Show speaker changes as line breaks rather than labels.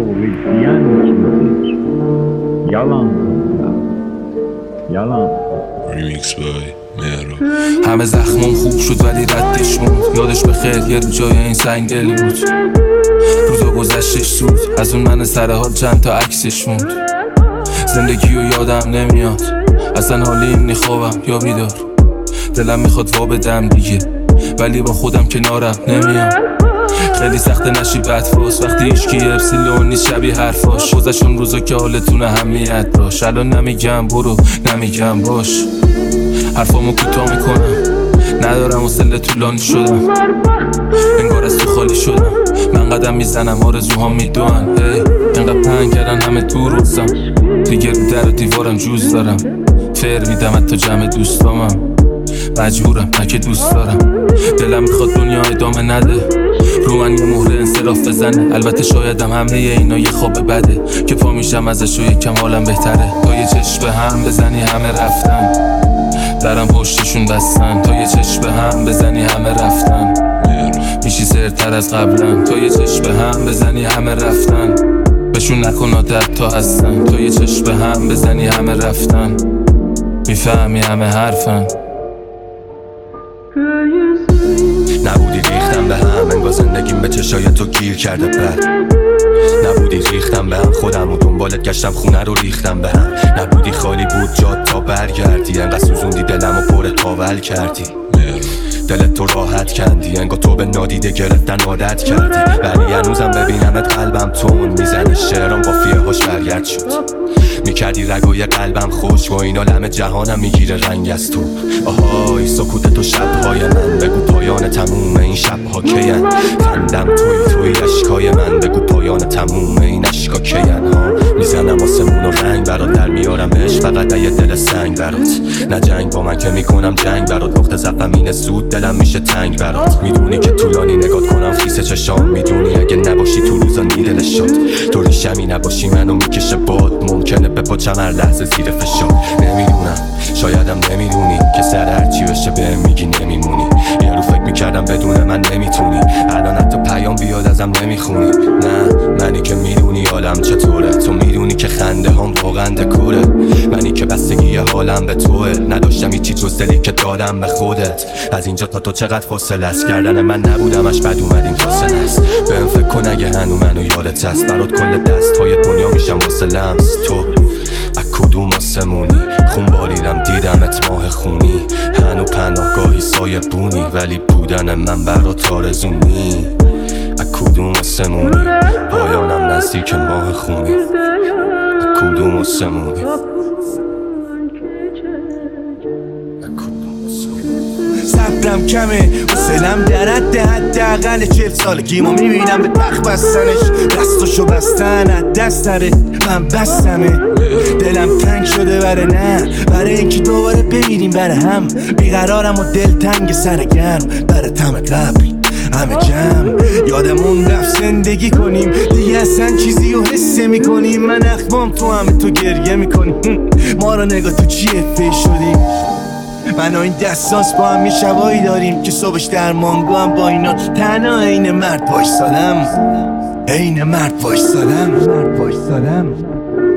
diyen kimdir? Yalandır ya, yalan.
Remix by مهراب.
همه زخمم خوب شد ولی ردش موند. یادش بخیر یه رو جای این سنگ دل بود. روزا گذشتش زود، از اون من سر حال چند تا عکسش موند. زندگی رو یادم نمیاد، اصلا حالیم نی خوابم یا بیدار. دلم میخواد وا بدم دیگه، ولی با خودم کنارم نمیام. خیلی سخته نشی بدفاس وقتی هیچکی اپسیلون نیست شبیه حرفاش. گذشتون روزا که حالتون اهمیت داشت. الان نمیگم برو، نمیگم باش، حرفامو کوتاه میکنم. ندارم حوصله طولانی شدم، انگار از تو خالی شدم. من قدم میزنم آرزوهام میدوان. انقدر پنگ کردن همه دور روزم، دیگه رو در و دیوارم جوز دارم. فر میدم حتی جمع دوستامم، مجبورم نه که دوست دارم. دلم میخواد دنیا ادامه نده، رو من یه مهر انصراف بزنه. البته شایدم همه اینا یه خواب بده که پا میشم ازش و یکم حالم بهتره. تا یه چشم به هم بزنی همه رفتن، درم پشتشون بستن. تا یه چشم به هم بزنی همه رفتن، میشی سرتر از قبلا. تا یه چشم به هم بزنی همه رفتن، بهشون نکن عادت تا هستن. تا یه چشم به هم بزنی همه رفتن، میفهمی همه حرفن.
نبودی ریختم به هم، انگار زندگیم به چشای تو گیر کرده. بد نبودی ریختم به هم، خودم و دنبالت گشتم خونه رو ریختم به هم. نبودی خالی بود جاد تا برگردی، انقدر سوزوندی دلم و پر تاول کردی. دلت تو راحت کندی، انگار تو به نادیده گرفتن عادت کردی. ولی هنوزم ببینمت قلبم تون میزنه. شعرام قافیه هاش برگرد شد، میکردی رگای قلبم خوش. با اینا لمه جهانم میگیره رنگ از تو. آهای سکوت تو شبهای من، بگو پایان تموم این شبها کین. خندم توی اشکای من، بگو پایان تموم این اشکا کین. میزنم آسمون و رنگ برات، در میارم عشق فقط یه دل سنگ برات. نه جنگ با من که میکنم جنگ برات، وقت زفم اینه زود دلم میشه تنگ برات. میدونی که طولانی نگات کنم خیس چشام، میدونی اگه نباشی تو روزا نیدلش شد. تو ریشمی نباشی منو میکشه باد، ممکنه بپاچم هر لحظه زیر فشار. نمیدونم شایدم نمیدونی که سر هرچی بشه بهم میگی نمیمونی. یه رو فکر میکردم بدون من نمیتونی، الان حتی پیام بیاد ازم نمیخونی. نه منی که میدونی حالم چطوره، تو میدونی که خنده هم واقعا دکوره. منی که بستگی حالم به توه، نداشتم هیچی جز دلی که دادم به خودت. از اینجا تا تو چقدر فاصله است، کردن من نبودمش بد اومد این فاصله است. بهم فکر کن اگه هنو منو یادت هست، برات کل دستهای دنیا میشم واسه لمس تو. از کدوم آسمونی خون باریدم دیدمت ماه خونی. هنو پناهگاهی سایه بونی، ولی بودن من برات آرزونی. از کدوم آسمونی پایانم نزدیک ماه خونی. از کدوم آسمونی
صبرم کمه حوصلم در حد حداقل 40 سالگیمو میبینم به تخت بستنش. دستاشو بستن از دست نره، من بستمه. دلم تنگ شده برای اینکه دوباره بمیریم برای هم. بیقرارم و دلتنگ سرگرم برای تم قبل همه جمع. یادمون رفت زندگی کنیم دیگه، اصلا چیزی رو حس میکنیم. من اخمام تو همه تو گریه میکنیم. ما رو نگاه تو چیه فیش شدیم. من و این دستانس با هم یه شبایی داریم که صبحش در مانگو هم با اینا تنها عین مرد وایسادم.